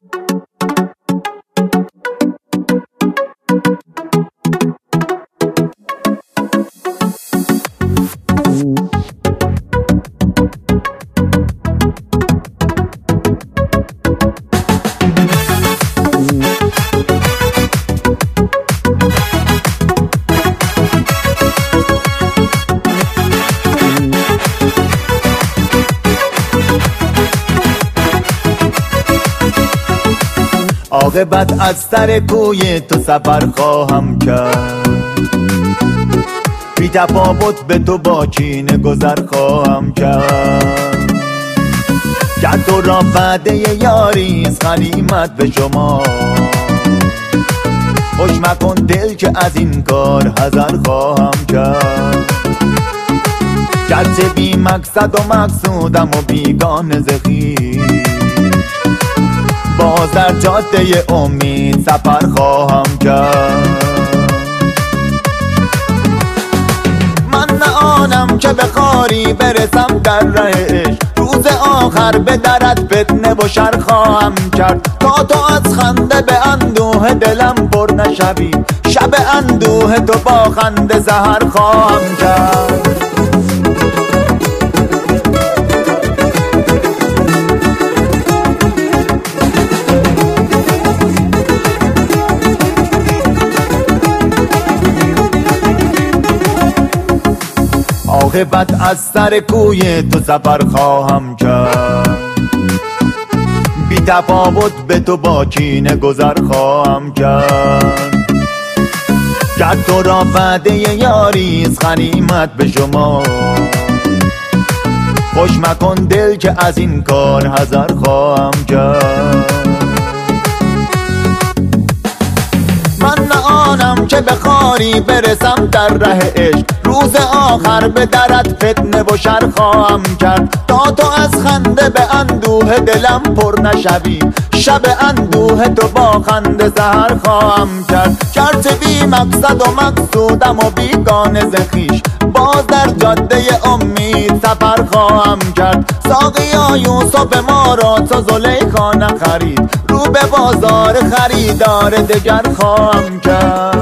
عاقبت از سر کوی تو سفر خواهم کرد، بی تفاوت به تو با کینه گذر خواهم کرد. گر تو را وعده یاریست غنیمت به شما، خوش مکن دل که از این کار حذر خواهم کرد. گرچه بی مقصد و مقصودم و بیگانه ز خویش، باز در جاده امید سفر خواهم کرد. من نه آنم که به خاری برسم در ره عشق، روز آخر به درت فتنه و شر خواهم کرد. تا تو از خنده به اندوه دلم پر نشوی، شب اندوه تو با خنده سحر خواهم کرد. عاقبت از سر کوی تو سفر خواهم کرد، بی تفاوت به تو با کینه گذر خواهم کرد. گر تو را وعده یاریست غنیمت به شما، خوش مکن دل که از این کار حذر خواهم کرد. من نه آنم که به خاری برسم در ره عشق، روز آخر به درت فتنه و شر خواهم کرد. تا تو از خنده به اندوه دلم پر نشوی، شب اندوه تو با خنده سحر خواهم کرد. گرچه بی مقصد و مقصودم و بیگانه ز خویش، باز در جاده امید سفر خواهم کرد. ساقیا یوسف ما را تو زلیخا نخرید، رو به بازار خریدار دگر خواهم کرد.